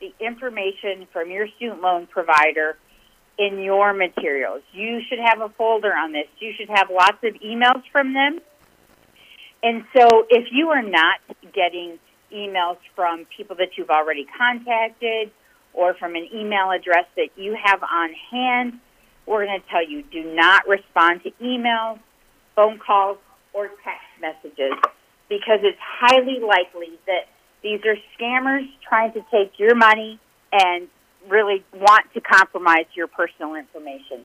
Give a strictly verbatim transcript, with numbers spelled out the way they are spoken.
the information from your student loan provider in your materials. You should have a folder on this. You should have lots of emails from them. And so if you are not getting emails from people that you've already contacted or from an email address that you have on hand, we're going to tell you, do not respond to emails, phone calls, or text messages, because it's highly likely that these are scammers trying to take your money and really want to compromise your personal information.